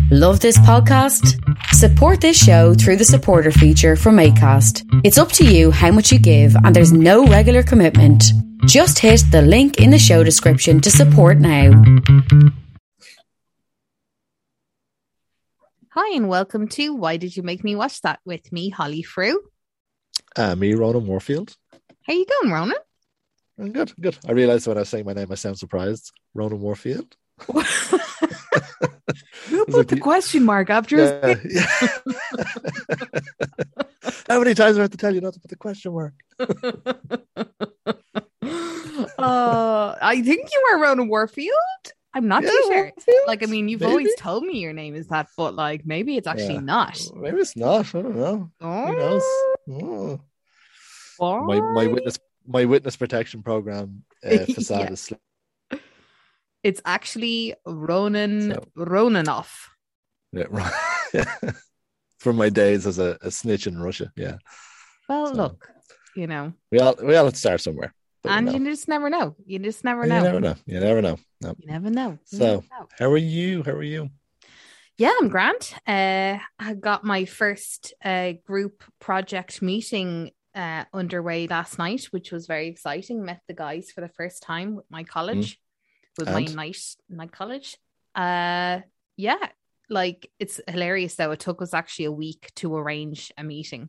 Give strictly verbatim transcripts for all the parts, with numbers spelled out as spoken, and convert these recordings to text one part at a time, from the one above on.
Love this podcast? Support this show through the supporter feature from Acast. It's up to you how much you give and there's no regular commitment. Just hit the link in the show description to support now. Hi and welcome to Why Did You Make Me Watch That with me, Holly Frew. Uh, me, Ronan Warfield. How you going, Ronan? I'm good, good. I realised when I was saying my name, I sound surprised. Ronan Warfield. Who put like the the- question mark after Yeah, his... yeah. How many times do I have to tell you not to put the question mark? uh, I think you are Ronan Warfield. I'm not Yeah, too sure. Warfield? Like, I mean, you've Maybe. always told me your name is that, but like, maybe it's actually Yeah. not. Maybe it's not. I don't know. Oh, Who knows? Oh. Why? My my witness my witness protection program uh, facade Yeah. is slick. It's actually Ronan So- Ronanoff. Yeah, right. From my days as a, a snitch in Russia. Yeah, Well, So- look, you know, we all we all have to start somewhere. But and you, know. you just never know. You just never You know. never know. You never know. No. You never know. You So- never know. How are you? How are you? Yeah, I'm grand. Uh, I got my first uh, group project meeting uh, underway last night, which was very exciting. Met the guys for the first time with my college, with my And? night night college. Uh, yeah, like it's hilarious though. It took us actually a week to arrange a meeting.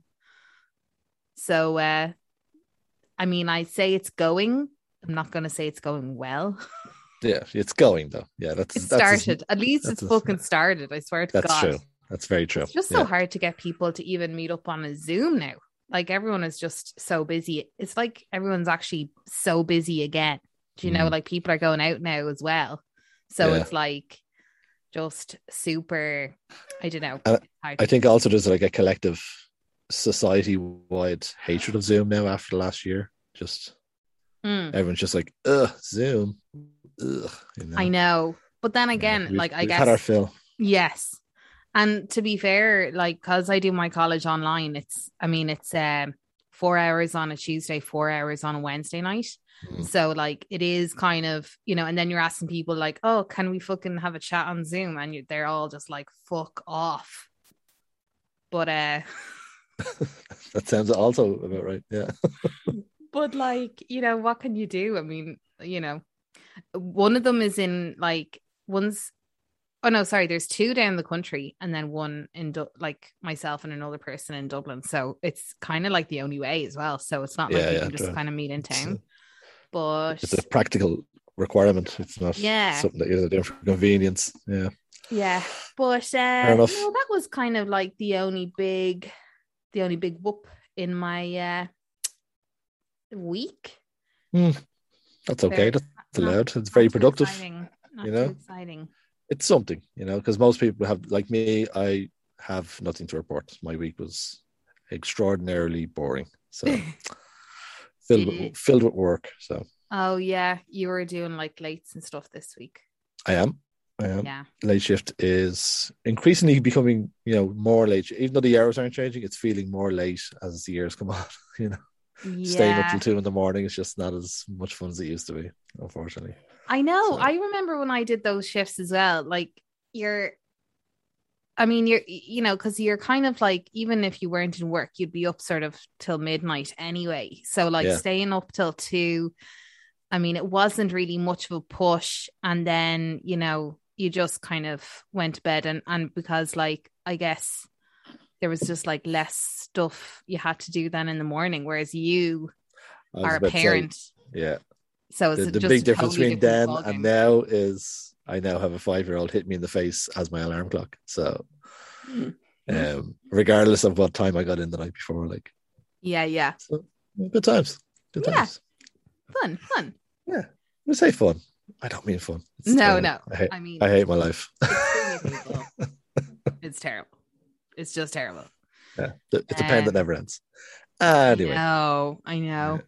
So, uh, I mean, I say it's going. I'm not going to say it's going well. Yeah, it's going though. Yeah, that's It that's started. At least that's it's a- fucking started. I swear to That's God. true. That's very true. It's just so Yeah. hard to get people to even meet up on a Zoom now. Like everyone is just so busy. It's like everyone's actually so busy again. Do you know, Mm. like people are going out now as well. So Yeah. it's like just super, I don't know. Uh, It's hard I to- think also there's like a collective society-wide hatred of Zoom now after last year. Just Mm, everyone's just like, ugh, Zoom. Ugh. You know? I know. But then Yeah, again, we've- like I we've guess had our fill. yes. And to be fair, like, because I do my college online, it's, I mean, it's um, four hours on a Tuesday, four hours on a Wednesday night. Mm. So, like, it is kind of, you know, and then you're asking people, like, oh, can we fucking have a chat on Zoom? And you, they're all just like, fuck off. But, uh, That sounds also about right. Yeah. but, like, you know, what can you do? I mean, you know, one of them is in, like, one's, oh no, sorry, there's two down the country and then one in Du- like myself and another person in Dublin. So it's kind of like the only way as well. So it's not like Yeah, you yeah, can just true. kind of meet in It's, town. uh, But It's a practical requirement. It's not Yeah. something that you're doing for convenience. Yeah. yeah, but uh, enough. no, that was kind of like the only big, the only big whoop in my uh, week. That's okay. Very- That's not- allowed. It's very Not too productive. exciting. Not you too know? exciting. It's something, you know, because most people have, like me, I have nothing to report. My week was extraordinarily boring. So filled Did- with, filled with work. So Oh yeah, you were doing like lates and stuff this week. I am. I am. Yeah. Late shift is increasingly becoming, you know, more late. Even though the hours aren't changing, it's feeling more late as the years come on. You know, staying up Yeah. till two in the morning is just not as much fun as it used to be, unfortunately. I know. So- I remember when I did those shifts as well. Like you're, I mean, you're, you know, because you're kind of like, even if you weren't in work, you'd be up sort of till midnight anyway. So like Yeah. staying up till two, I mean, it wasn't really much of a push. And then, you know, you just kind of went to bed and, and because like, I guess there was just like less stuff you had to do then in the morning, whereas you I was are a about to say, parent. yeah. So it's The, the just big a difference totally between different then and ballgame. now is I now have a five-year-old hit me in the face as my alarm clock. So, um, regardless of what time I got in the night before, like, Yeah, yeah. so, good times. Good Yeah. times. Fun, fun. Yeah. I say fun. I don't mean fun. It's No, terrible. no. I hate, I mean, I hate my life. it's really painful. It's terrible. It's just terrible. Yeah. It's a pain that Um, never ends. Anyway, I know. I know.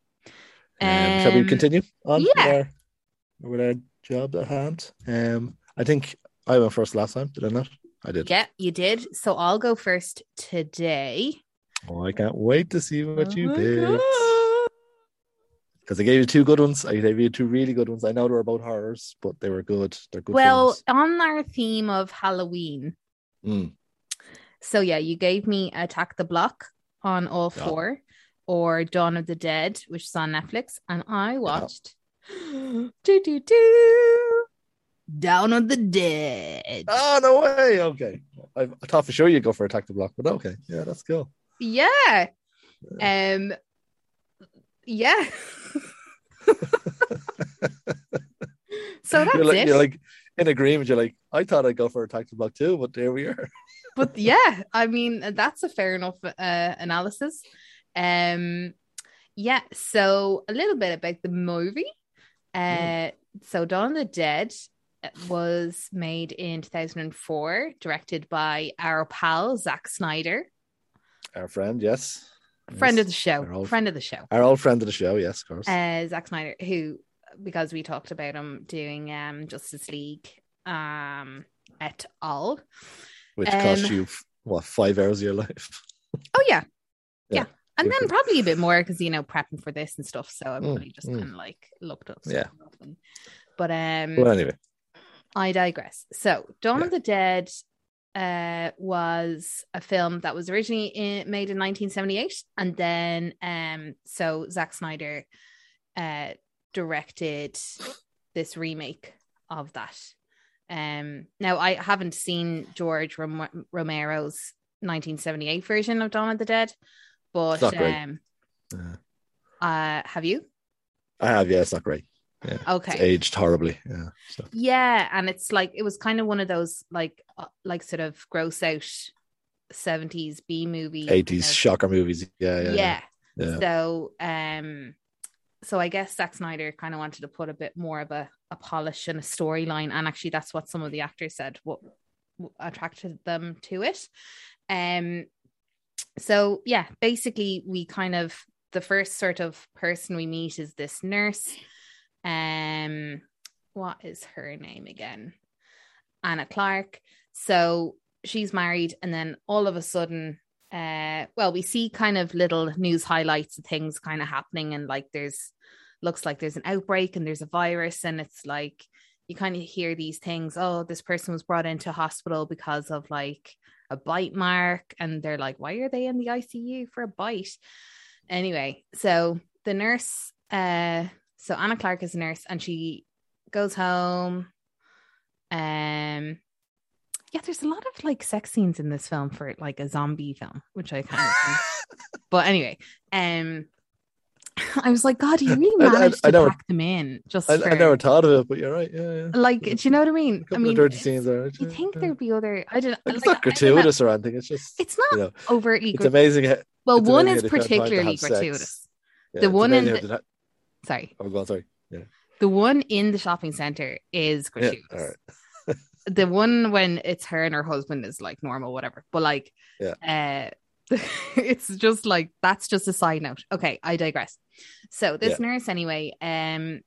um, shall we Um, continue on yeah. with our with our job at hand? Um, I think I went first last time. Did I not? I did. Yeah, you did. So I'll go first today. Oh, I can't wait to see what you Oh my did. God. Because I gave you two good ones. I gave you two really good ones. I know they were about horrors, but they were good. They're good Well, films. on our theme of Halloween. Mm. So yeah, you gave me Attack the Block on all Yeah. four, or Dawn of the Dead, which is on Netflix, and I watched do do do Dawn of the Dead. Oh, no way. Okay. I, I thought for sure you'd go for Attack the Block, but okay. Yeah, that's cool. Yeah. Um. Yeah. So that's you're like, it. You're like in agreement. You're like, I thought I'd go for Attack the Block too, but there we are. But yeah, I mean, that's a fair enough uh, analysis. Um, yeah, so a little bit about the movie. Uh, mm. So Dawn of the Dead was made in two thousand four, directed by our pal, Zack Snyder. Our friend, yes. Friend yes. of the show. Our old, friend of the show. Our old friend of the show, yes, of course. Uh, Zack Snyder, who, because we talked about him doing um, Justice League um, et al., which um, cost you, what, five hours of your life? Oh, yeah. Yeah. yeah. And Good then for... probably a bit more because, you know, prepping for this and stuff. So I probably mm, just mm. kind of like looked up yeah. stuff. And, but um, well, anyway. I digress. So Dawn yeah. of the Dead uh, was a film that was originally in, made in nineteen seventy-eight. And then, um, so Zack Snyder uh, directed this remake of that. Um, now I haven't seen George Rom- Romero's nineteen seventy-eight version of Dawn of the Dead, but um, yeah. uh, have you? I have, yeah. It's not great. Yeah. Okay. It's aged horribly. Yeah. So. Yeah, and it's like it was kind of one of those like uh, like sort of gross out seventies B movie, eighties kind of, shocker movies. Yeah, yeah, yeah. yeah. So, um, so I guess Zack Snyder kind of wanted to put a bit more of a, a polish and a storyline, and actually that's what some of the actors said what, what attracted them to it. Um, so yeah, basically we kind of the first sort of person we meet is this nurse. Um, what is her name again? Anna Clark. So she's married, and then all of a sudden, uh, well, we see kind of little news highlights of things kind of happening, and like there's looks like there's an outbreak and there's a virus, and it's like you kind of hear these things. Oh, this person was brought into hospital because of like a bite mark, and they're like, why are they in the I C U for a bite? Anyway, so the nurse, uh, so Anna Clark is a nurse, and she goes home. Um, yeah, there's a lot of like sex scenes in this film for like a zombie film, which I kind of think. But anyway, um, I was like, God, you really managed I, I, I to never, pack them in. Just I, for, I never thought of it, but you're right. Yeah, yeah. Like, do you know what I mean? I mean, dirty scenes are, you yeah, think yeah. there'd be other? I don't. Like, like, it's not gratuitous or anything. It's just it's not you know, overtly. It's amazing. How, well, it's one amazing is particularly gratuitous. Yeah, the one in the, ha- sorry, oh, go on, sorry. Yeah. The one in the shopping center is gratuitous. Yeah, all right. The one when it's her and her husband is like normal, whatever. But like, yeah. uh, it's just like that's just a side note. Okay, I digress. So this yeah. nurse, anyway, um,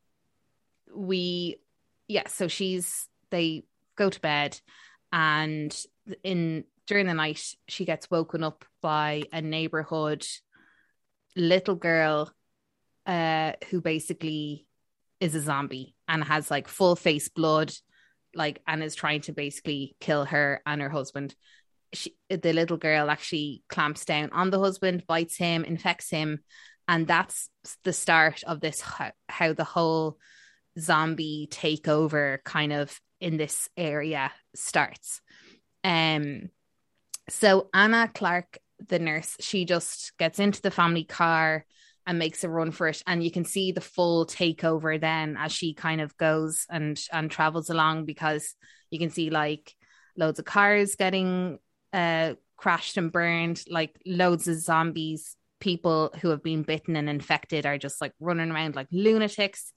we, yeah. So she's they go to bed, and in during the night she gets woken up by a neighborhood little girl, uh, who basically is a zombie and has like full face blood. Like, and is trying to basically kill her and her husband. She, the little girl actually clamps down on the husband, bites him, infects him. And that's the start of this, how, how the whole zombie takeover kind of in this area starts. Um, so Anna Clark, the nurse, she just gets into the family car and makes a run for it, and you can see the full takeover then as she kind of goes and and travels along, because you can see like loads of cars getting uh crashed and burned, like loads of zombies, people who have been bitten and infected are just like running around like lunatics.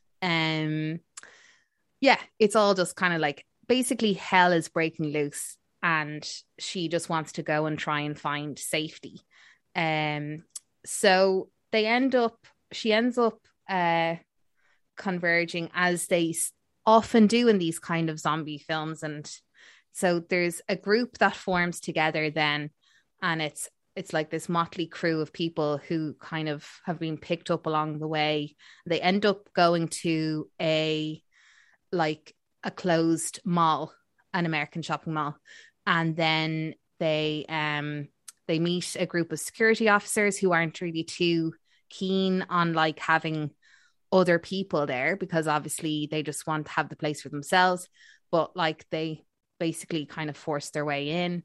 Um yeah, it's all just kind of like basically hell is breaking loose, and she just wants to go and try and find safety. Um so they end up, she ends up uh, converging, as they often do in these kind of zombie films. And so there's a group that forms together then, and it's it's like this motley crew of people who kind of have been picked up along the way. They end up going to a like a closed mall, an American shopping mall, and then they um they meet a group of security officers who aren't really too keen on like having other people there, because obviously they just want to have the place for themselves, but like they basically kind of force their way in.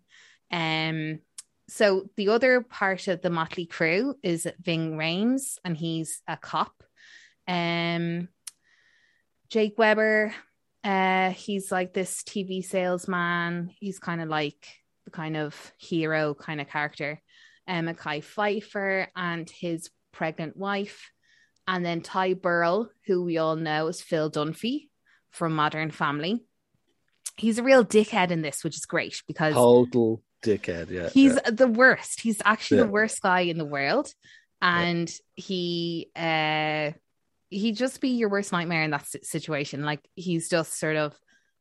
Um so the other part of the motley crew is Ving Rhames, and he's a cop. um Jake Weber, uh he's like this T V salesman. He's kind of like the kind of hero kind of character. Um Mekhi Phifer and his pregnant wife, and then Ty Burrell, who we all know as Phil Dunphy from Modern Family. He's a real dickhead in this, which is great because total dickhead. Yeah, he's yeah. the worst. He's actually Yeah. the worst guy in the world, and yeah. he uh he'd just be your worst nightmare in that situation. Like, he's just sort of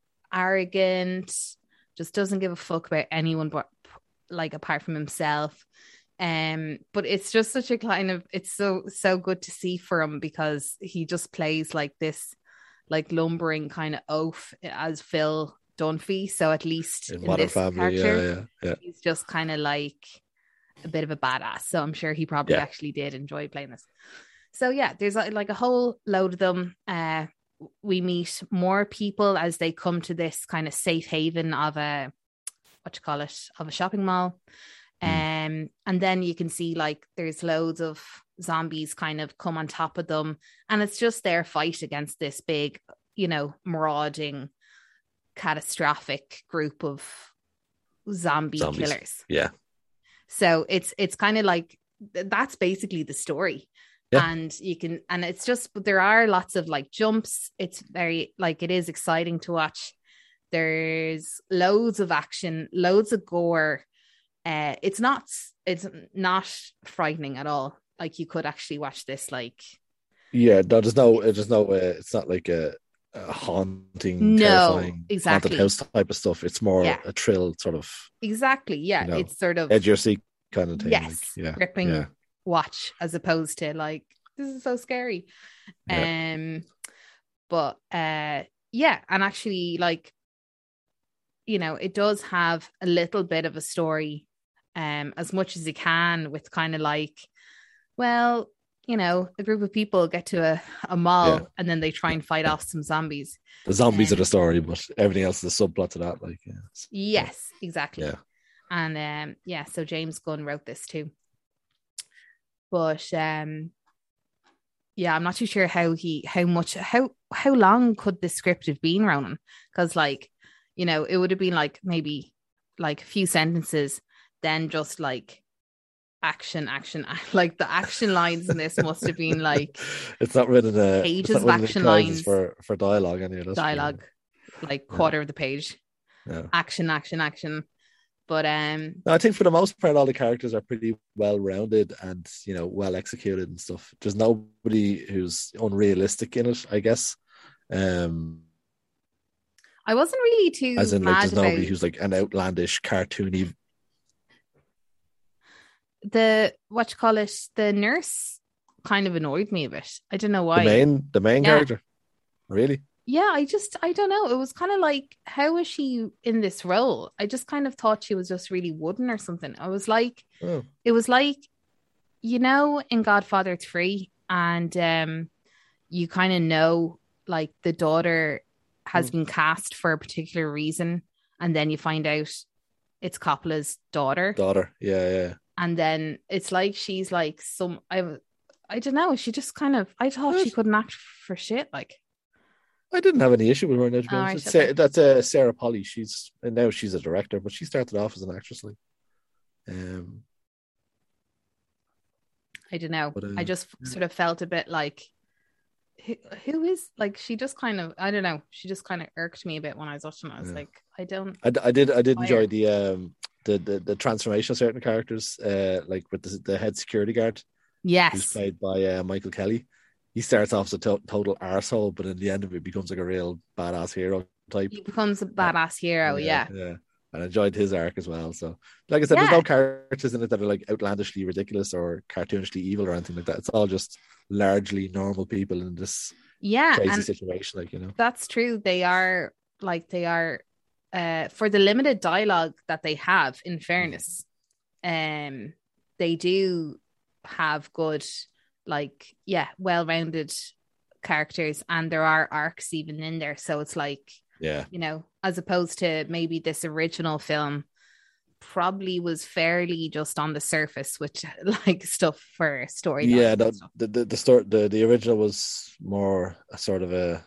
arrogant, just doesn't give a fuck about anyone but like apart from himself. Um, but it's just such a kind of, it's so, so good to see for him, because he just plays like this, like lumbering kind of oaf as Phil Dunphy. So at least In in, Modern this Family, character, yeah, yeah, yeah. he's just kind of like a bit of a badass. So I'm sure he probably Yeah. actually did enjoy playing this. So yeah, there's like a whole load of them. Uh, we meet more people as they come to this kind of safe haven of a, what you call it, of a shopping mall. Um, and then you can see like there's loads of zombies kind of come on top of them, and it's just their fight against this big, you know, marauding, catastrophic group of zombie Zombies. killers. Yeah. So it's it's kind of like that's basically the story. Yeah. And you can, and it's just, but there are lots of like jumps. It's very like, it is exciting to watch. There's loads of action, loads of gore. Uh, it's not, it's not frightening at all. Like, you could actually watch this. Like, Yeah, no, there's no, there's no, uh, it's not like a, a haunting, No, terrifying, exactly. haunted house type of stuff. It's more Yeah. a thrill sort of, exactly. Yeah. You know, It's sort of edge your seat kind of thing. yes, like, yeah, gripping yeah. watch, as opposed to like, this is so scary. Yeah. Um, but uh, yeah, and actually, like, you know, it does have a little bit of a story, um, as much as it can, with kind of like, well, you know, a group of people get to a, a mall Yeah. and then they try and fight off some zombies. The zombies Um, are the story, but everything else is a subplot to that. Like, yeah. It's- Yes, exactly. Yeah. And um, yeah, so James Gunn wrote this too. But um, yeah, I'm not too sure how he, how much, how how long could the script have been, Ronan? Because like, you know, it would have been like maybe like a few sentences, then just like action, action, like the action lines in this must have been like it's not written uh, pages it's not of written in action clauses lines. for for dialogue. Anyway, that's dialogue, like quarter of the page, Yeah. action, action, action. But um, No, I think for the most part, all the characters are pretty well rounded and, you know, well executed and stuff. There's nobody who's unrealistic in it, I guess. Um, I wasn't really too as in, like, mad there's about nobody who's like an outlandish, cartoony. the what you call it. The nurse kind of annoyed me a bit. I don't know why. The main, the main Yeah. character, really. Yeah, I just, I don't know. It was kind of like, how is she in this role? I just kind of thought she was just really wooden or something. I was like, Oh, it was like, you know, in Godfather three, and um, you kind of know, like, the daughter has Mm. been cast for a particular reason, and then you find out it's Coppola's daughter, daughter. Yeah, yeah. and then it's like she's like some, I, I don't know. She just kind of, I thought she What? couldn't act for shit, like. I didn't have any issue with her. Now, to be Oh, honest. right, It's okay. Sa- that's uh, Sarah Polly. She's and now she's a director, but she started off as an actress. Like, um, I don't know. But, uh, I just yeah. sort of felt a bit like, who, who is, like, she just kind of, I don't know. She just kind of irked me a bit when I was watching it. I was Yeah. like, I don't. I, d- I did I did Fire. enjoy the um the, the the transformation of certain characters, uh, like with the, the head security guard, who's Yes. played by uh, Michael Kelly. He starts off as a to- total arsehole, but in the end of it becomes like a real badass hero type. He becomes a badass hero. Yeah. yeah. and enjoyed his arc as well. So, like I said, Yeah. there's no characters in it that are like outlandishly ridiculous or cartoonishly evil or anything like that. It's all just largely normal people in this Yeah, crazy and situation, like, you know. that's true. They are like they are uh for the limited dialogue that they have, in fairness. Um they do have good, like, yeah, well-rounded characters, and there are arcs even in there. So it's like, Yeah. you know, as opposed to maybe this original film probably was fairly just on the surface, which like stuff for story. Yeah, no, the the the story, the the original was more a sort of a,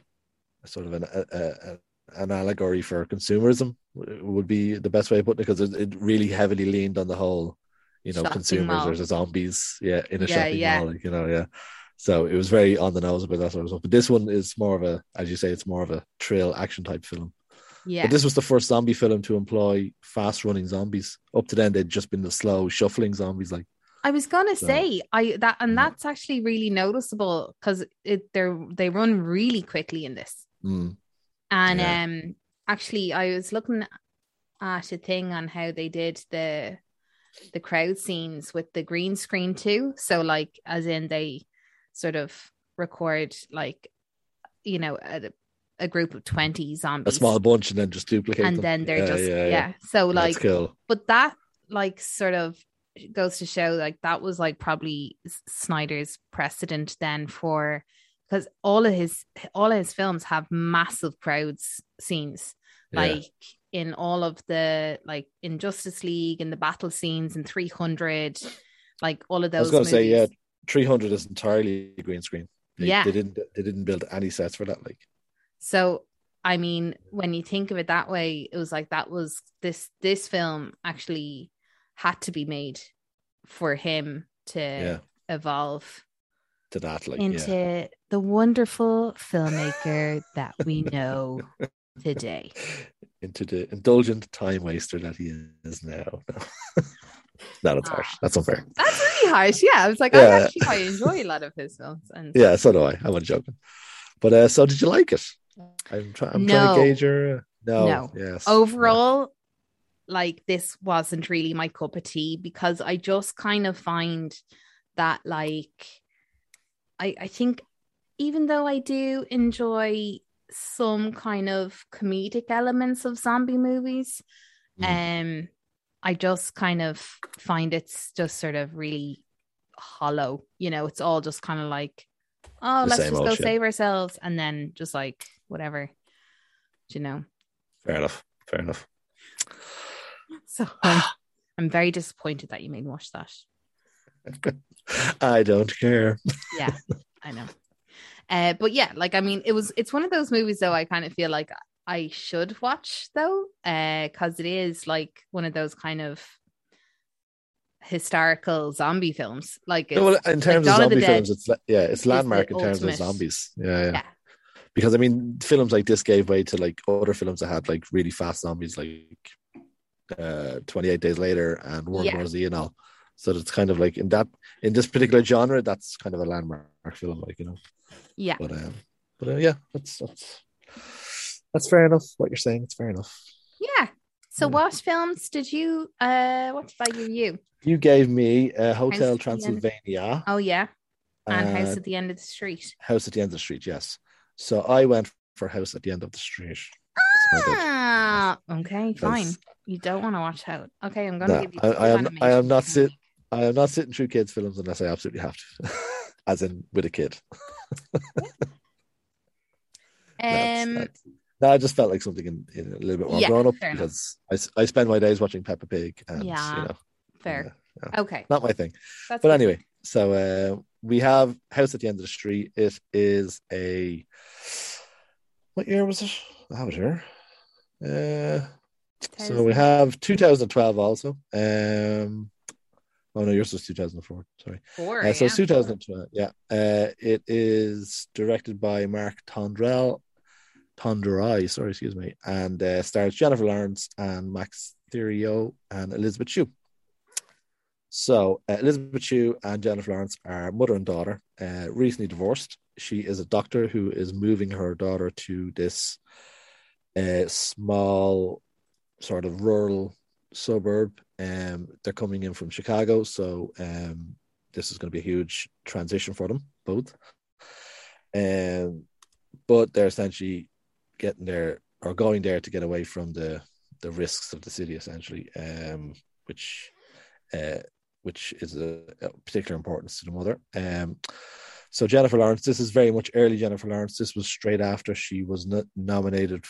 a sort of an a, a, an allegory for consumerism would be the best way of putting it, because it, it really heavily leaned on the whole, you know, Shopping consumers mall. versus zombies, yeah, in a Yeah, shopping yeah. mall, like, you know, yeah. So it was very on the nose about that sort of stuff. But this one is more of a, as you say, it's more of a thrill action type film. Yeah. But this was the first zombie film to employ fast running zombies. Up to then, they'd just been the slow shuffling zombies, like. I was gonna So- say I that and Yeah. that's actually really noticeable because it they they run really quickly in this. Mm. And Yeah. um actually I was looking at a thing on how they did the the crowd scenes with the green screen too. So like as in they sort of record like, you know, a, a group of twenty A zombies. small bunch and then just duplicate and them. then they're Yeah, just yeah, yeah, yeah. So That's like cool. but that like sort of goes to show like that was like probably S- Snyder's precedent then for, because all of his all of his films have massive crowds scenes, Yeah. like in all of the like in Justice League, in the battle scenes in three hundred, like all of I was those going to say, yeah, movies. three hundred is entirely green screen. They, Yeah. they didn't they didn't build any sets for that. Like, So I mean, when you think of it that way, it was like that was this this film actually had to be made for him to yeah, evolve to that, like, into yeah. the wonderful filmmaker that we know today. Into the indulgent time waster that he is now. No, that's harsh. That's unfair. That's really harsh. Yeah, I was like, Yeah. I actually quite enjoy a lot of his films. And Yeah, so do I. I'm not joking. But uh, so did you like it? I'm, try- I'm trying No. to gauge your. Uh, no. No. Yes. overall, like this wasn't really my cup of tea, because I just kind of find that like I I think even though I do enjoy some kind of comedic elements of zombie movies, um I just kind of find it's just sort of really hollow. You know, it's all just kind of like, oh, The let's same just old go shit. save ourselves, and then just like whatever, you know. Fair enough. Fair enough. So I'm, I'm very disappointed that you made me watch that. I don't care. Yeah, I know. Uh, but yeah, like I mean, it was it's one of those movies though I kind of feel like I should watch though, uh, because it is like one of those kind of historical zombie films. Like, it's, No, well, in terms like of Dawn of the zombie Dead films, it's la- yeah, it's the landmark in terms of ultimate- zombies. Yeah, yeah, yeah, Because I mean, films like this gave way to like other films that had like really fast zombies, like uh, twenty-eight Days Later and World Yeah. War Z and all. So it's kind of like in that in this particular genre, that's kind of a landmark film, like, you know. yeah. But um, but uh, yeah, that's that's that's fair enough. What you're saying, it's fair enough. Yeah. So Yeah. what films did you uh what did I give you? You gave me uh, Hotel House at the End. Transylvania, Oh yeah. And House and at the End of the Street. House at the End of the Street. Yes. So I went for House at the End of the Street. So I did. Ah, okay, fine. Because- You don't want to watch out. Okay, I'm gonna No, give you I, two I am. I animation am not films. sit. I am not sitting through kids' films unless I absolutely have to, as in with a kid. That's- Um that's- no, I just felt like something in, in a little bit more Yeah, grown up fair enough. because I, s- I spend my days watching Peppa Pig, and Yeah, you know, fair. yeah, Okay. not my thing. That's But good. anyway, so uh, we have House at the End of the Street. It is a what year was it? I have it here. Uh, so we have two thousand twelve also. Um, oh no, yours was two thousand four. Sorry. Four, Uh, so yeah. it's two thousand twelve. Yeah. Uh, it is directed by Mark Tondrell, Tonderai, sorry, excuse me, and uh, stars Jennifer Lawrence and Max Thirio and Elizabeth Shue. So uh, Elizabeth Shue and Jennifer Lawrence are mother and daughter, uh, recently divorced. She is a doctor who is moving her daughter to this uh, small sort of rural suburb. Um, they're coming in from Chicago, so um, this is going to be a huge transition for them both. Um, but they're essentially getting there or going there to get away from the the risks of the city, essentially, um, which uh, which is a, a particular importance to the mother. Um, so Jennifer Lawrence, this is very much early Jennifer Lawrence. This was straight after she was no- nominated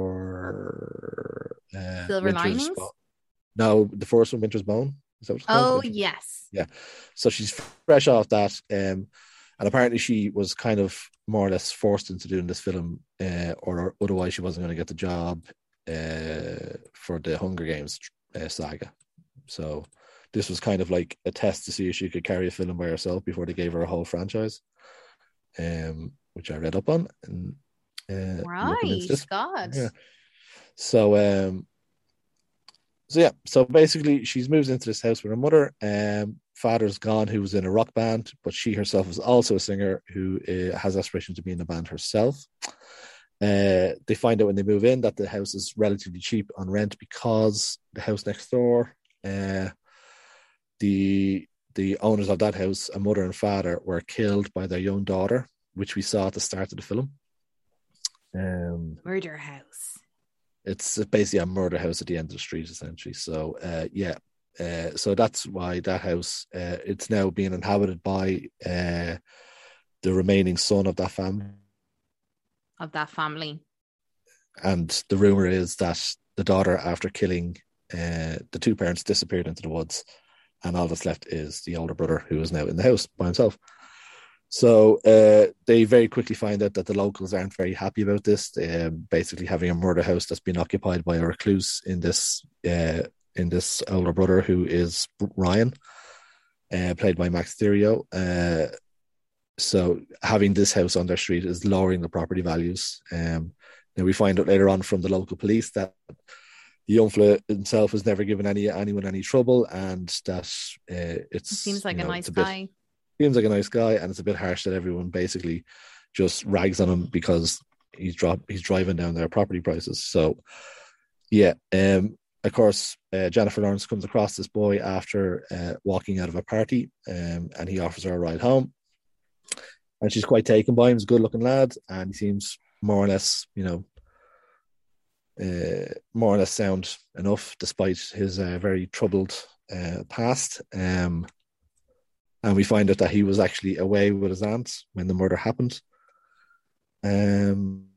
for uh, Silver Winter's Linings. Bo- no, the first one, Winter's Bone. Is that what it's called? Oh Winter's- yes. Yeah. So she's fresh off that. Um, and apparently she was kind of more or less forced into doing this film, uh, or otherwise she wasn't going to get the job uh, for the Hunger Games uh, saga. So this was kind of like a test to see if she could carry a film by herself before they gave her a whole franchise, um, which I read up on. And, uh, looking into Right. this. God. Yeah. So, um, so yeah, so basically she's moved into this house with her mother. Um, father's gone, who was in a rock band, but she herself is also a singer who uh, has aspirations to be in the band herself. Uh, they find out when they move in that the house is relatively cheap on rent because the house next door, uh, the the owners of that house, a mother and father, were killed by their young daughter, which we saw at the start of the film. Um, Murder house. It's basically a murder house at the end of the street, essentially. So, uh, yeah. Uh, so that's why that house, uh, it's now being inhabited by uh, the remaining son of that family. Of that family. And the rumor is that the daughter, after killing uh, the two parents, disappeared into the woods. And all that's left is the older brother, who is now in the house by himself. So uh, they very quickly find out that the locals aren't very happy about this. Um, basically, having a murder house that's been occupied by a recluse in this uh, in this older brother, who is Ryan, uh, played by Max Thirio. Uh, so having this house on their street is lowering the property values. Um, now we find out later on from the local police that the young fella himself has never given any anyone any trouble, and that uh, it's He seems like you a know, nice it's a bit, guy. Seems like a nice guy, and it's a bit harsh that everyone basically just rags on him because he's drop he's driving down their property prices. So, yeah, um, of course, uh, Jennifer Lawrence comes across this boy after uh, walking out of a party, um, and he offers her a ride home, and she's quite taken by him. He's a good-looking lad, and he seems more or less, you know, uh, more or less sound enough, despite his uh, very troubled uh, past. Um, And we find out that he was actually away with his aunt when the murder happened. Um,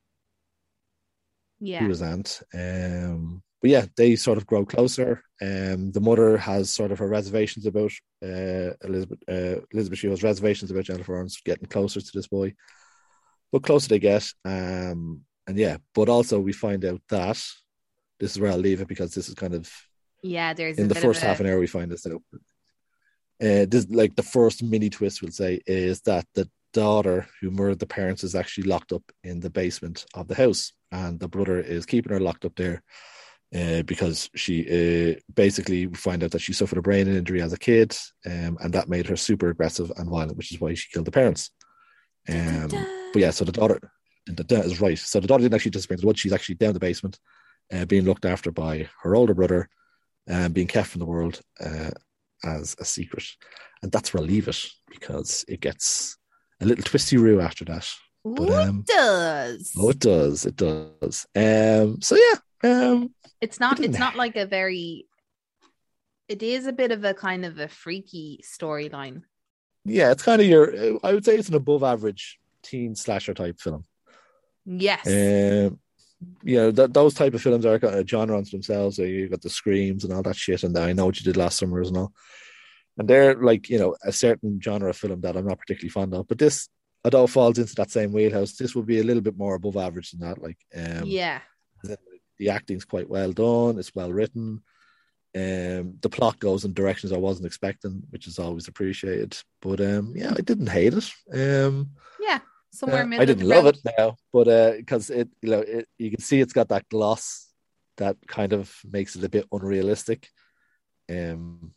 Yeah. To his aunt. Um, but yeah, they sort of grow closer. Um, the mother has sort of her reservations about uh, Elizabeth. Uh, Elizabeth, she has reservations about Jennifer Lawrence getting closer to this boy. But closer they get. Um, and yeah, but also we find out that, this is where I'll leave it because this is kind of, Yeah, there's in a the bit first of a, half an hour we find this out. Uh, this like the first mini twist, we'll say, is that the daughter who murdered the parents is actually locked up in the basement of the house, and the brother is keeping her locked up there uh, because she uh, basically find out that she suffered a brain injury as a kid, um, and that made her super aggressive and violent, which is why she killed the parents. Um, but yeah, so the daughter, that is right. So the daughter didn't actually disappear into the woods. She's actually down the basement, uh, being looked after by her older brother, and um, being kept from the world. Uh, as a secret, and that's where I'll leave it because it gets a little twisty-roo after that. But, Ooh, um, it does. Oh, it does. It does. Um, so yeah, um, It's not. didn't- It's not like a very. It is a bit of a kind of a freaky storyline. yeah, it's kind of your. I would say it's an above-average teen slasher type film. Yes. Um, you know, th- those type of films are kind of genre unto themselves. So you got the screams and all that shit, and I Know What You Did Last Summer and all. And they're like, you know, a certain genre of film that I'm not particularly fond of. But this, although it falls into that same wheelhouse, this will be a little bit more above average than that. Like, um, yeah. the acting's quite well done. It's well written. Um, the plot goes in directions I wasn't expecting, which is always appreciated. But um, yeah, I didn't hate it. Um, Yeah. Somewhere uh, middle. I didn't of the love road. it now, but because uh, it, you know, it, you can see it's got that gloss that kind of makes it a bit unrealistic. Um,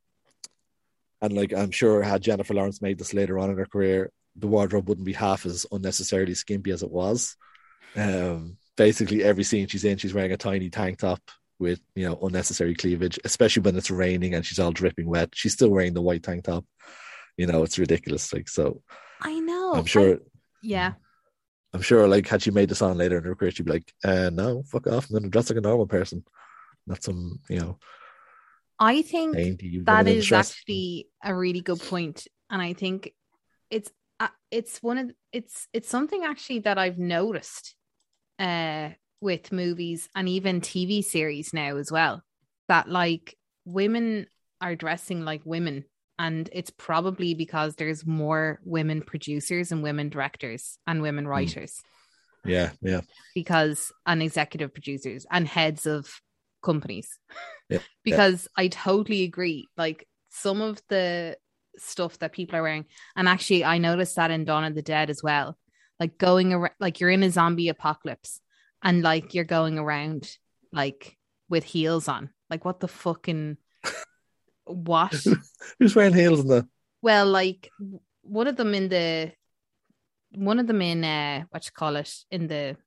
and like I'm sure had Jennifer Lawrence made this later on in her career, the wardrobe wouldn't be half as unnecessarily skimpy as it was. Um, basically every scene she's in, she's wearing a tiny tank top with, you know, unnecessary cleavage, especially when it's raining and she's all dripping wet. She's still wearing the white tank top. You know, it's ridiculous. Like, so I know. I'm sure. I, yeah. I'm sure, like, had she made this on later in her career, she'd be like, uh, no, fuck off. I'm going to dress like a normal person. Not some, you know. I think dainty, that is dress. actually a really good point. And I think it's, uh, it's one of, it's, it's something actually that I've noticed uh, with movies and even T V series now as well, that like women are dressing like women. And it's probably because there's more women producers and women directors and women writers. Yeah, yeah. Because, and executive producers and heads of companies. Yeah, because yeah. I totally agree. Like some of the stuff that people are wearing, and actually I noticed that in Dawn of the Dead as well. Like going around, like you're in a zombie apocalypse and like you're going around like with heels on. Like what the fucking... What? Who's wearing heels in the? Well, like one of them in the, one of them in uh, what you call it in the,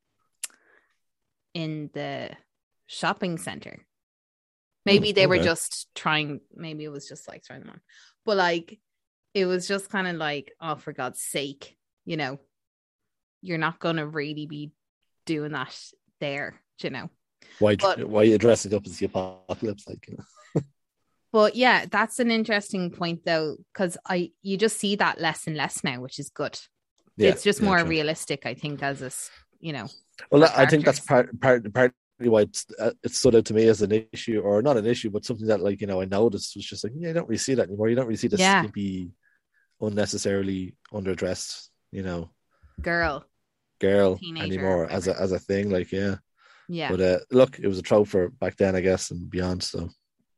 in the shopping center. Maybe oh, they okay. were just trying. Maybe it was just like trying them on, but like it was just kind of like, oh, for God's sake, you know, you're not gonna really be doing that there, you know. Why? But, why are you dressing up as the apocalypse? Like, you know. But yeah, that's an interesting point though, because I you just see that less and less now, which is good. Yeah, it's just yeah, more true. realistic, I think, as a, you know. Well, I think that's part part partly why it's, uh, it stood out to me as an issue, or not an issue, but something that, like, you know, I noticed was just like, yeah, you don't really see that anymore. You don't really see the yeah. skimpy, unnecessarily underdressed, you know, girl, girl anymore as a as a thing. Like, yeah, yeah. But uh, look, it was a trope for back then, I guess, and beyond. So.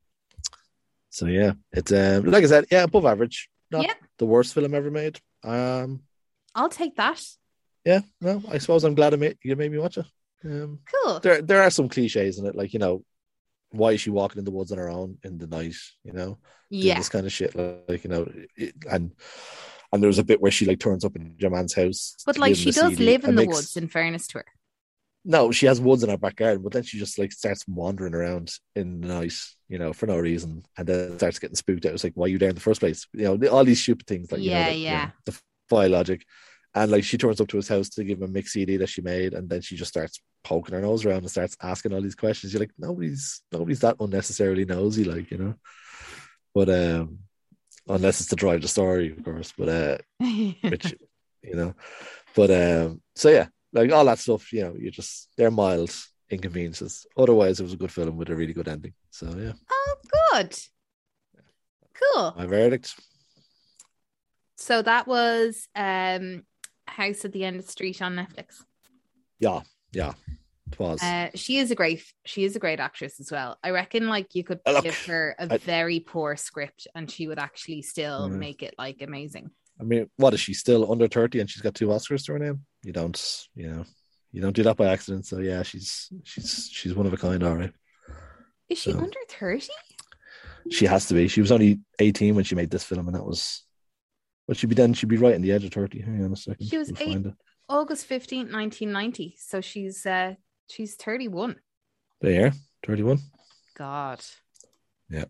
So yeah, it's um, like I said, yeah, above average. Not yeah. the worst film ever made. Um, I'll take that. Yeah, no, I suppose I'm glad I made, you made me watch it. Um, cool. There, there are some cliches in it, like, you know, why is she walking in the woods on her own in the night? You know, yeah, this kind of shit, like, like you know, it, and and there's a bit where she like turns up in your man's house, but like she does C D live in the makes... woods. In fairness to her. No, she has woods in her back garden, but then she just like starts wandering around in the night, you know, for no reason, and then starts getting spooked out. It's like, why are you there in the first place? You know, all these stupid things, like, yeah, you know, that, yeah, you know, defy logic. And like she turns up to his house to give him a mix C D that she made, and then she just starts poking her nose around and starts asking all these questions. You're like, nobody's nobody's that unnecessarily nosy, like, you know. But um, unless it's to drive the story, of course. But uh, which, you know, but um, so yeah. Like all that stuff, you know, you just, they're mild inconveniences. Otherwise, it was a good film with a really good ending. So, yeah. Oh, good. Cool. My verdict. So that was um, House at the End of the Street on Netflix. Yeah, yeah, it was. Uh, she is a great, she is a great actress as well. I reckon, like, you could Look, give her a I, very poor script and she would actually still mm. make it, like, amazing. I mean, what is she still under thirty and she's got two Oscars to her name? You don't, you know, you don't do that by accident. So yeah, she's she's she's one of a kind, all right. Is she so, under thirty? She has to be. She was only eighteen when she made this film, and that was. Well, she'd be then. She'd be right in the edge of thirty. Hang on a second. She was eight, August fifteenth, nineteen ninety. So she's uh she's thirty-one. There, thirty-one. God. Yeah.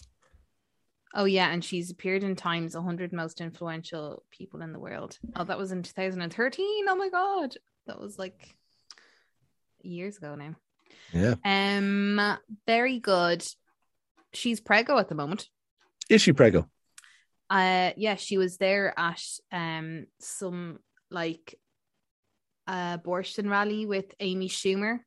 Oh, yeah, and she's appeared in Time's one hundred Most Influential People in the World. Oh, that was in two thousand thirteen. Oh, my God. That was, like, years ago now. Yeah. Um, very good. She's preggo at the moment. Is she preggo? Uh, yeah, she was there at um some, like, uh, abortion rally with Amy Schumer.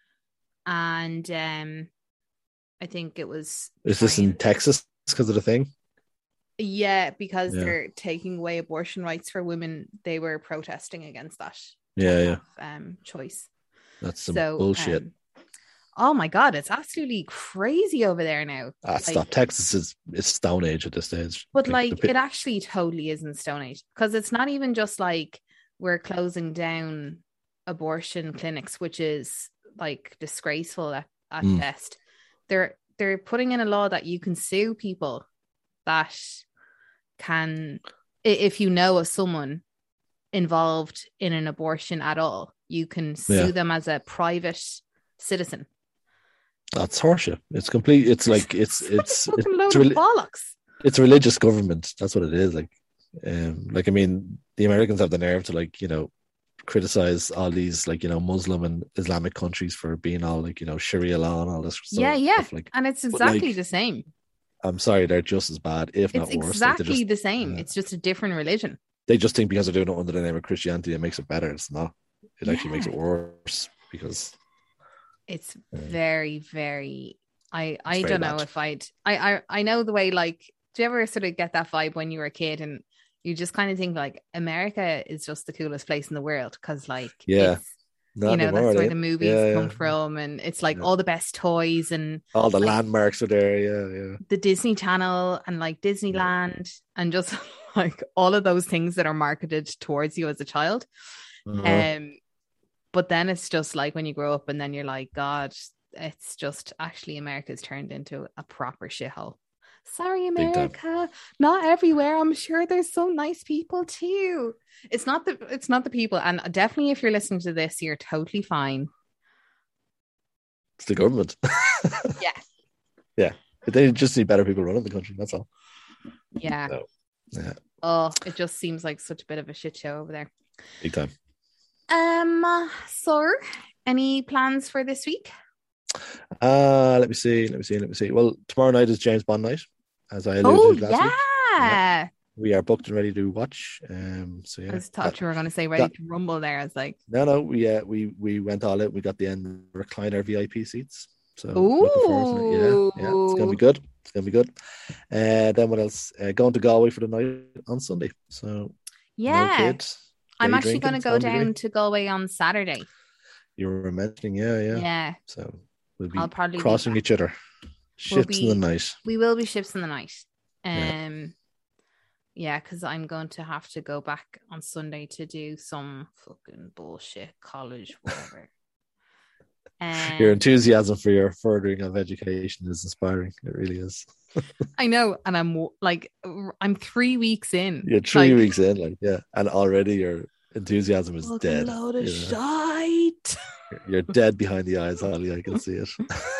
And um, I think it was... Is this in Texas? Because of the thing, yeah, because yeah. they're taking away abortion rights for women. They were protesting against that. Yeah, yeah. Of, um, choice. That's some so, bullshit. Um, oh my God, it's absolutely crazy over there now. Ah, like, stop! Texas is it's Stone Age at this stage. But like, like it actually totally isn't Stone Age, because it's not even just like we're closing down abortion clinics, which is like disgraceful at, at mm. best. They're They're putting in a law that you can sue people that can, if you know of someone involved in an abortion at all, you can sue yeah. them as a private citizen. That's horseshit. It's complete. It's like it's it's fucking it's, load of reli- bollocks. it's religious government. That's what it is. Like, um, like I mean, the Americans have the nerve to like you know criticize all these like you know Muslim and Islamic countries for being all like you know Sharia law and all this stuff. Yeah, yeah, like, and it's but, exactly like, the same. I'm sorry, they're just as bad, if not It's worse. exactly like, just, the same. uh, It's just a different religion. They just think because they're doing it under the name of Christianity, it makes it better. It's not. It actually Yeah. makes it worse because It's very, very. I I very don't know bad. if I'd. I I I know the way. Like, do you ever sort of get that vibe when you were a kid and you just kind of think like America is just the coolest place in the world because like Yeah. it's, not you know, anymore. that's where eh? the movies Yeah, come yeah. from, and it's like Yeah. all the best toys and All the like, landmarks are there. Yeah, yeah. the Disney Channel and like Disneyland and just like all of those things that are marketed towards you as a child. Uh-huh. Um, but then it's just like when you grow up and then you're like, God, it's just actually America's turned into a proper shithole. Sorry, Big time. America. Not everywhere. I'm sure there's some nice people too. It's not the it's not the people. And definitely if you're listening to this, you're totally fine. It's the government. Yeah. Yeah. They just need better people running the country. That's all. Yeah. So, yeah. Oh, it just seems like such a bit of a shit show over there. Big time. Um, so any plans for this week? Uh, let me see. Let me see. Let me see. Well, tomorrow night is James Bond night, as I alluded Oh, to last yeah. week. Yeah. We are booked and ready to watch. Um, so yeah. I was thought you were going to say ready to rumble there. I was like, no, no, we uh, we we went all out. We got the end recliner V I P seats. So looking forward to it. Yeah, yeah, it's gonna be good. It's gonna be good. Uh, then what else? Uh, going to Galway for the night on Sunday. So yeah, no kids, I'm day actually drinking, going to it's go gonna be down great. to Galway on Saturday. You were mentioning, yeah, yeah. Yeah, So we'll be I'll probably be crossing back. each other. We'll Ships in the be- night. We will be ships in the night. Um, Yeah. yeah, because I'm going to have to go back on Sunday to do some fucking bullshit college, whatever. Um, Your enthusiasm for your furthering of education is inspiring. It really is. I know, and I'm w- like, r- I'm three weeks in. You're three Like, weeks in, like yeah, and already your enthusiasm is fucking dead. load of you know. shite. You're dead behind the eyes, Holly. I can see it.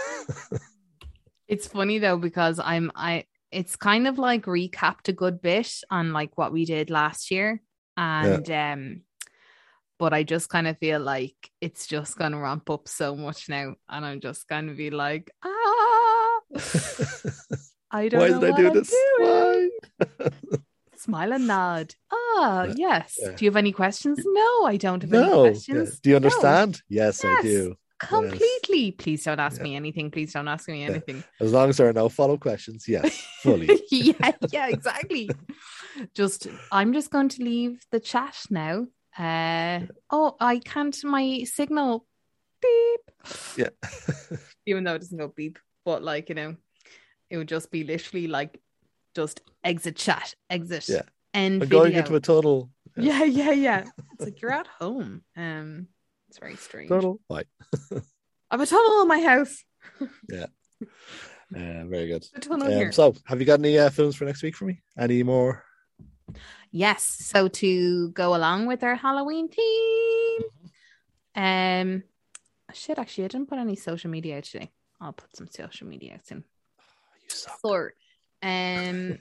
It's funny though because I'm I. It's kind of like recapped a good bit on like what we did last year, and um, but I just kind of feel like it's just gonna ramp up so much now, and I'm just gonna be like, ah, I don't Why know did I what do I'm this? doing. Why? Smile and nod. Ah, Yeah. yes. Yeah. Do you have any questions? No, I don't have any No. Yeah. questions. Do you No. understand? Yes, I Yes. do. Completely. Please don't ask Yeah. me anything. Please don't ask me Yeah. anything. As long as there are no follow questions, yes, fully. yeah, yeah, exactly. Just, I'm just going to leave the chat now. Uh, oh, I can't. My signal beep. Yeah. Even though it doesn't go beep, but like you know, it would just be literally like just exit chat, exit, Yeah. end I'm video. going into a tunnel. Yeah, yeah, yeah. It's like you're at home. Um, it's very strange. Tunnel. Bye. I have a tunnel in my house. Yeah. Uh, very good. A tunnel here. Um, so, have you got any uh, films for next week for me? Any more? Yes. So to go along with our Halloween theme, um, shit. Actually, I didn't put any social media out today. I'll put some social media out soon. You suck. So, um,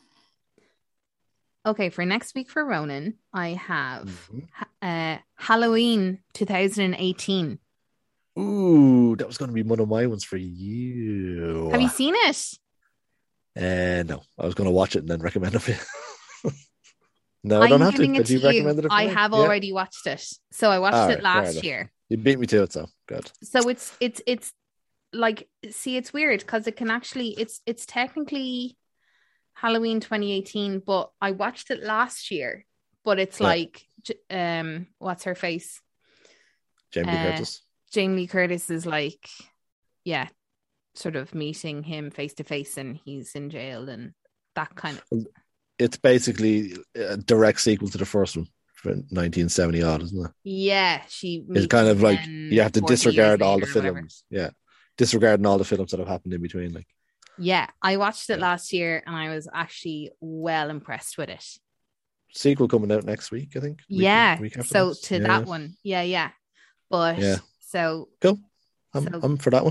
okay. For next week for Ronan, I have Mhm. uh Halloween twenty eighteen. Ooh, that was going to be one of my ones for you. Have you seen it? Uh, no, I was going to watch it and then recommend it for you. No, I I'm don't have to. giving it But to you you. recommended it for I me? have Yeah. already watched it. So I watched All it right, fair last enough. year. You beat me to it, so good. So it's it's it's like see it's weird because it can actually it's it's technically Halloween twenty eighteen, but I watched it last year. But it's Yeah. like j- um what's her face? Jamie Lee Uh, Curtis. Jamie Lee Curtis is like yeah, sort of meeting him face to face and he's in jail and that kind of It's basically a direct sequel to the first one from nineteen seventy odd, isn't it? yeah, she It's meets kind of him like then you have to forty years disregard all the later or whatever. films. Yeah. Disregarding all the films that have happened in between. Like, Yeah, I watched it Yeah. last year and I was actually well impressed with it. sequel coming out next week, I think. Week- Yeah, week after so next. to Yeah, that yeah. one, yeah, yeah. But Yeah. so Cool. I'm, So- I'm for that one.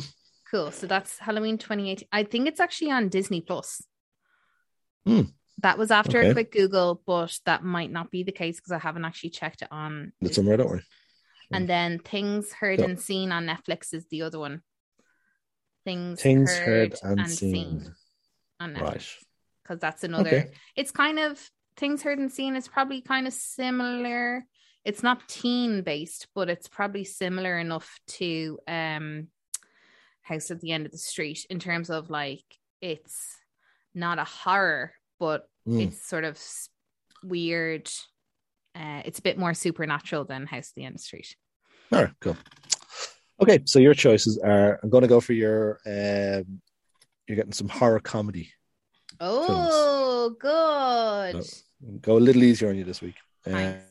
Cool. So that's Halloween twenty eighteen. I think it's actually on Disney Plus. Hmm. That was after Okay. a quick Google, but that might not be the case because I haven't actually checked it on. It's somewhere, don't worry. And then Things Heard So- and Seen on Netflix is the other one. Things, Things Heard, Heard and and Seen. Seen on Netflix. Right. Because that's another. Okay. It's kind of Things Heard and Seen is probably kind of similar. It's not teen based, but it's probably similar enough to um, House at the End of the Street in terms of like it's not a horror, but Mm. it's sort of s- weird. Uh, it's a bit more supernatural than House at the End of the Street. All right, cool. Okay, so your choices are. I'm going to go for your. Um, you're getting some horror comedy. Oh, good. Go a little easier on you this week. Uh, Thanks.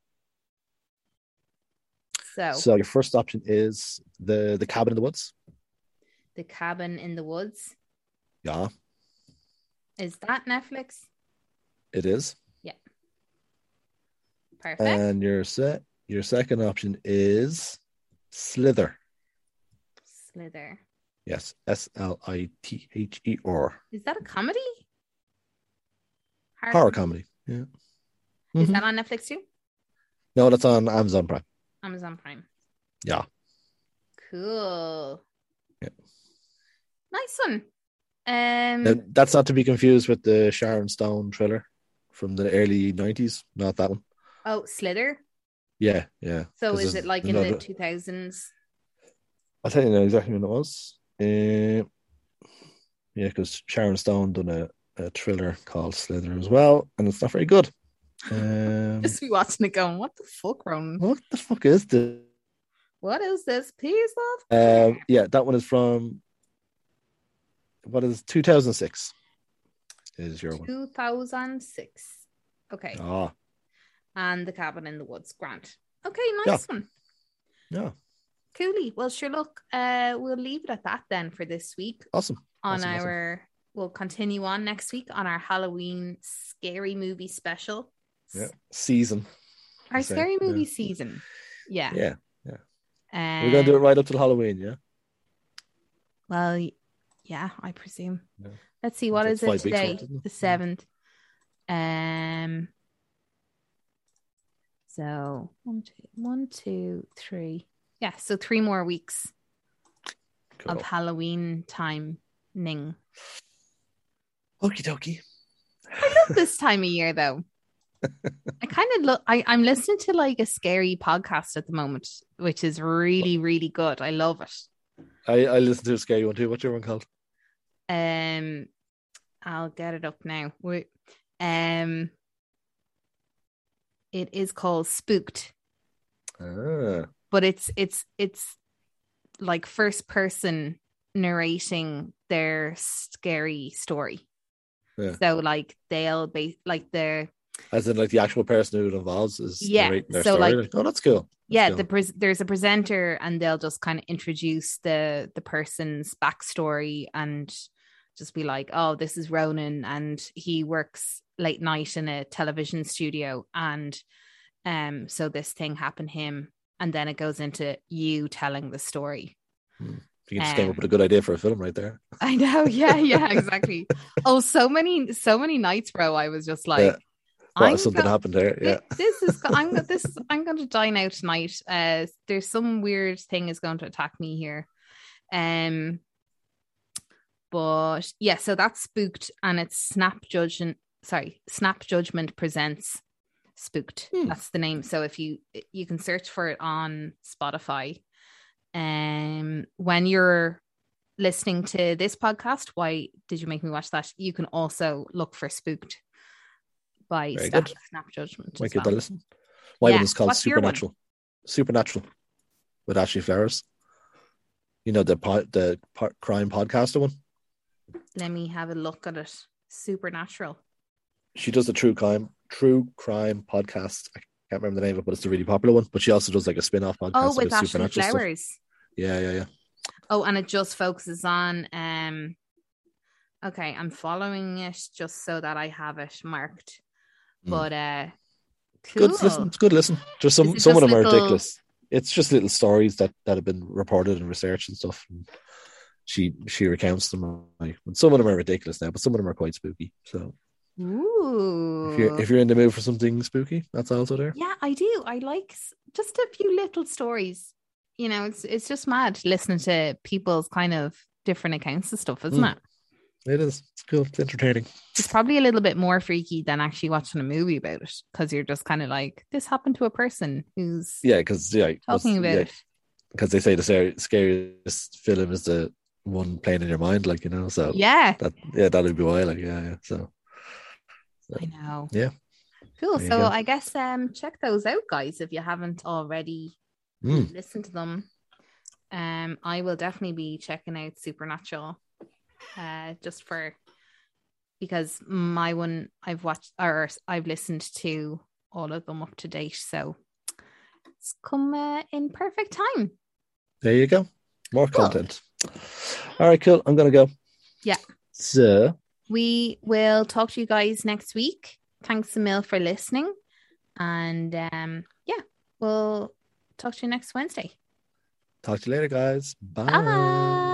So, so your first option is the the Cabin in the Woods. The Cabin in the Woods. Yeah, Is that Netflix? it is. Perfect. And your set. Your second option is Slither. Slither. Yes, S L I T H E R. Is that a comedy? Horror comedy. Yeah. Is Mhm. that on Netflix too? No, that's on Amazon Prime. Amazon Prime. Yeah. Cool. Yeah. Nice one. Um, Now, that's not to be confused with the Sharon Stone thriller from the early nineties. Not that one. oh, Slither. Yeah, yeah. So 'Cause is there's it like in another- the two thousands? I'll tell you now exactly when it was. Uh, yeah, because Sharon Stone done a, a thriller called Slither as well, and it's not very good. Um, Just be watching it going, what the fuck, Ronan? what the fuck is this? What is this piece of? Um, yeah, that one is from what is two thousand six? Is your one? two thousand six. Okay. Ah, And The Cabin in the Woods. Grant. Okay, nice one. yeah, Coolly. Well, sure, look, uh, we'll leave it at that then for this week. awesome. On Awesome, awesome. our, we'll continue on next week on our Halloween scary movie special. Yeah, season. Our say, scary movie yeah. season. Yeah. Yeah, Um, we're gonna do it right up till Halloween. Yeah, Well, y- yeah, I presume. Yeah. Let's see, what It's is like it five weeks today? worth, isn't it? The seventh. Um. So one, two, one, two, three. Yeah, so three more weeks cool. of Halloween time. Ning. Okie dokie. I love this time of year though. I kind of look. I I'm listening to like a scary podcast at the moment, which is really really good. I love it. I, I listened to a scary one too. What's your one called? Um, I'll get it up now. Wait. Um, it is called Spooked, Ah, but it's it's it's like first person narrating their scary story. Yeah. So like they'll be like the as in like the actual person who it involves is Yeah, narrating their so, story. like- oh, that's cool. That's yeah cool. the pres there's a presenter and they'll just kind of introduce the the person's backstory and just be like, oh, this is Ronan and he works late night in a television studio and um so this thing happened to him, and then it goes into you telling the story. You just came um, up with a good idea for a film right there. I know, yeah, yeah, exactly. Oh, so many, so many nights, bro. I was just like, Yeah. What, I'm something go- happened there. Yeah. Thi- This is I'm go- this is- I'm going to dine out tonight. Uh, there's some weird thing is going to attack me here. Um, but yeah, so that's Spooked, and it's Snap Judgment. Sorry, Snap Judgment presents Spooked. Hmm. That's the name. So if you you can search for it on Spotify. Um, when you're listening to this podcast, Why Did You Make Me Watch That? You can also look for Spooked by Very Snap, good. Snap Judgment. Might as give well. that a listen. My Yeah, one is called what's your one? Supernatural. Supernatural with Ashley Flowers. You know the po- the po- crime podcaster one. Let me have a look at it. Supernatural. She does the true crime true crime podcast. I can't remember the name of it, but it's a really popular one. But she also does like a spin-off podcast Oh, with about Ashley supernatural stuff. Flowers. Yeah, yeah, yeah. Oh, and it just focuses on um okay, I'm following it just so that I have it marked. Mm. But uh cool. Good listen. It's good listen. There's some Is it some of just them are little- ridiculous. It's just little stories that, that have been reported and researched and stuff. And she she recounts them. Like, some of them are ridiculous now, but some of them are quite spooky. So Ooh. if you're if you're in the mood for something spooky, that's also there. Yeah, I do. I like s- just a few little stories. You know, it's it's just mad listening to people's kind of different accounts and stuff, isn't Mm. it? It is. It's cool. It's entertaining. It's probably a little bit more freaky than actually watching a movie about it, because you're just kind of like, this happened to a person who's Yeah, because yeah, talking about yeah, it. because they say the scary, scariest film is the one playing in your mind, like, you know. So Yeah, that yeah, that would be why, like, yeah, yeah. So, so I know. yeah, Cool. there you So go. I guess um check those out, guys, if you haven't already Mm. listened to them. Um, I will definitely be checking out Supernatural, uh, just for because my one I've watched or I've listened to all of them up to date, so it's come uh, in perfect time. There you go. More Cool. content. All right, cool. I'm gonna go. Yeah. So We will talk to you guys next week. Thanks a mil for listening, and um, yeah, we'll talk to you next Wednesday. talk to you later, guys. Bye. Bye.